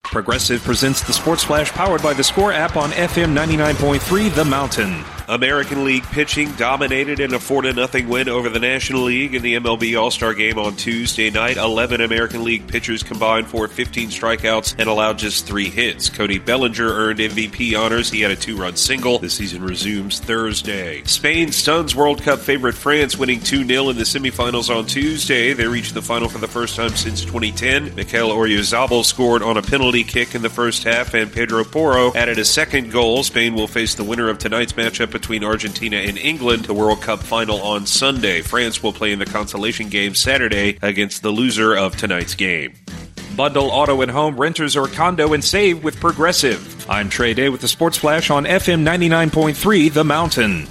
Progressive presents the Sports Flash powered by the Score app on FM 99.3 The Mountain. American League pitching dominated in a 4-0 win over the National League in the MLB All-Star Game on Tuesday night. 11 American League pitchers combined for 15 strikeouts and allowed just 3 hits. Cody Bellinger earned MVP honors. He had a 2-run single. The season resumes Thursday. Spain stuns World Cup favorite France, winning 2-0 in the semifinals on Tuesday. They reached the final for the first time since 2010. Mikel Oyarzabal scored on a penalty kick in the first half, and Pedro Porro added a second goal. Spain will face the winner of tonight's matchup between Argentina and England, the World Cup final on Sunday. France will play in the consolation game Saturday against the loser of tonight's game. Bundle auto and home, renters, or condo and save with Progressive. I'm Trey Day with the Sports Flash on FM 99.3 The Mountain.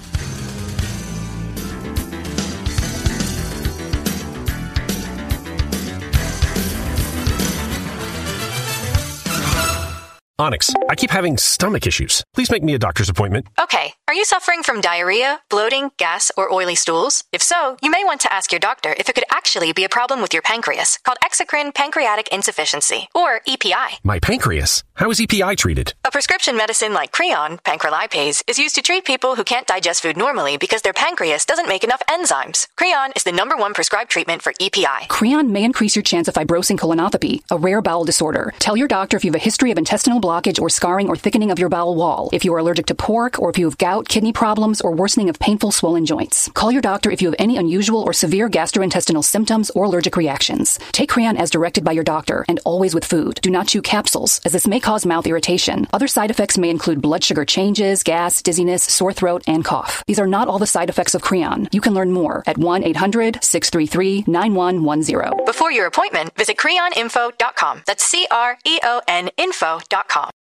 Onyx, I keep having stomach issues. Please make me a doctor's appointment. Okay. Are you suffering from diarrhea, bloating, gas, or oily stools? If so, you may want to ask your doctor if it could actually be a problem with your pancreas, called exocrine pancreatic insufficiency, or EPI. My pancreas? How is EPI treated? A prescription medicine like Creon, pancrelipase, is used to treat people who can't digest food normally because their pancreas doesn't make enough enzymes. Creon is the #1 prescribed treatment for EPI. Creon may increase your chance of fibrosing colonopathy, a rare bowel disorder. Tell your doctor if you have a history of intestinal blockage or scarring or thickening of your bowel wall, if you are allergic to pork, or if you have gout, kidney problems, or worsening of painful swollen joints. Call your doctor if you have any unusual or severe gastrointestinal symptoms or allergic reactions. Take Creon as directed by your doctor, and always with food. Do not chew capsules, as this may cause mouth irritation. Other side effects may include blood sugar changes, gas, dizziness, sore throat, and cough. These are not all the side effects of Creon. You can learn more at 1-800-633-9110. Before your appointment, visit creoninfo.com. That's CREON info.com.